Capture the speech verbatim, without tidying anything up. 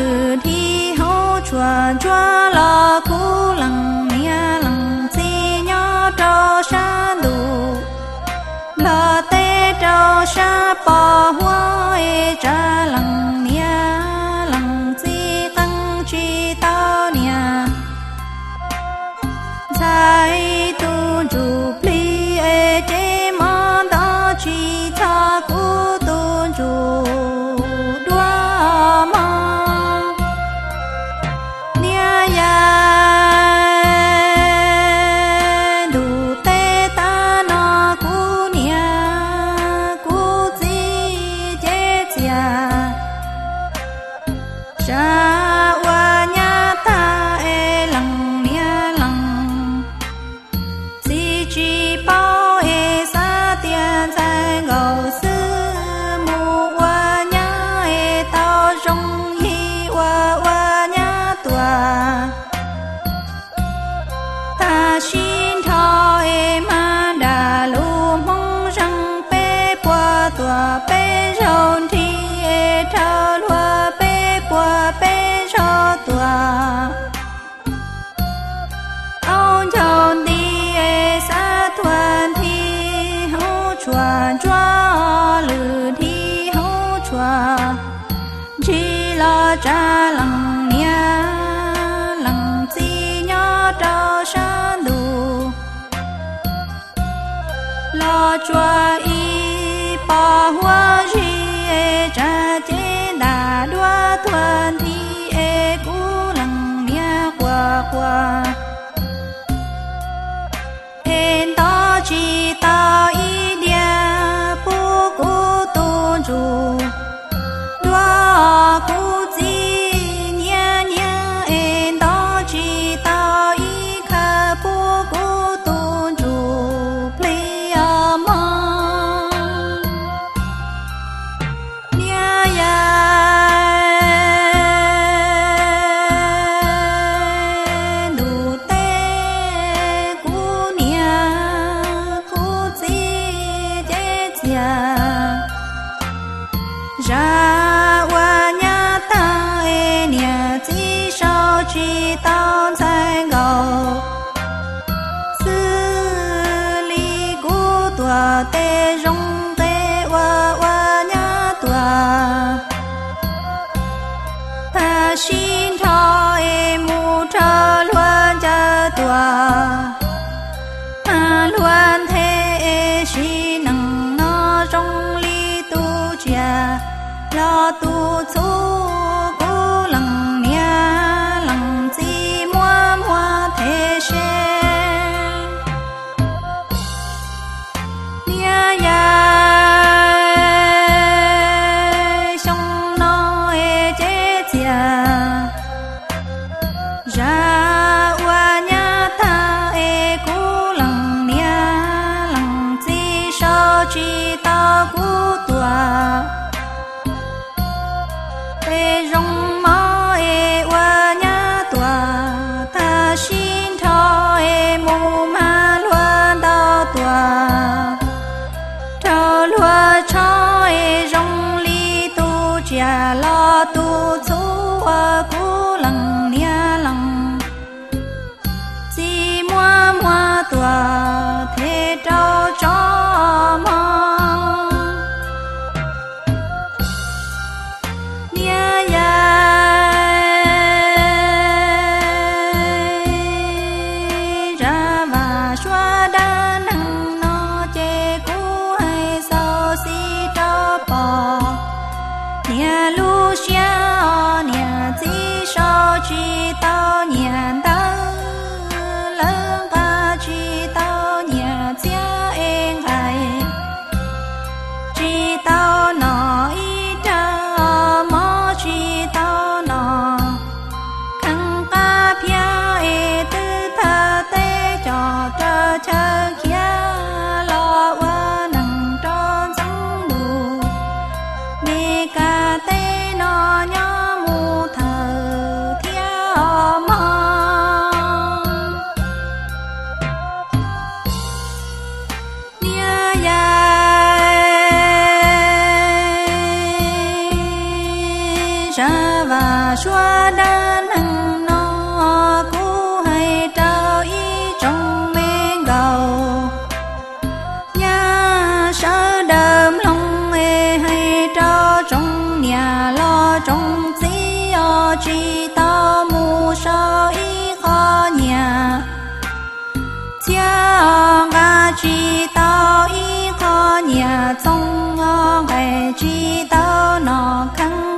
lư thi hô chua chua lo cú lăng nia lăng chi nhỏ trâu sa đủ lo tê trâu sa bò hoa e cha lăng nia lăng chi tăng chi tao nia sai tu chu pli e che ma da chi tha cu tu chu cha lăng nia lăng chi nhỏ trâu sa đủ lo chua y pa hoa chi e cha chế đà đua thuần thi e cú lăng nia qua qua en to chi ta y dia pu cú tu chu đua cú tê rong tê wa wa nhá tua ta xin tho e mu tho loan cha tua ta loan thế e xin nang nó rong li tu chia lo tu chu cu lăng nia lăng chi mua mua thế she lo tu chu cu lăng nia lăng chi mua mua tua thế trâu cho mong nia ya ra và xóa đá nắng nó che cú hay sao si trâu bò nia lu xia nia chi sao chi tao nia ta lăng ca chi tao nia chia em hay chi tao nói cha mò chi tao nọ khăng ca pia e tư tha tê cho cha cha kia lo wa nang tròn sang đủ mê ca tê nó nhớ mu thờ theo chỉ tao y có nhà trong ngày chỉ tao nó khăn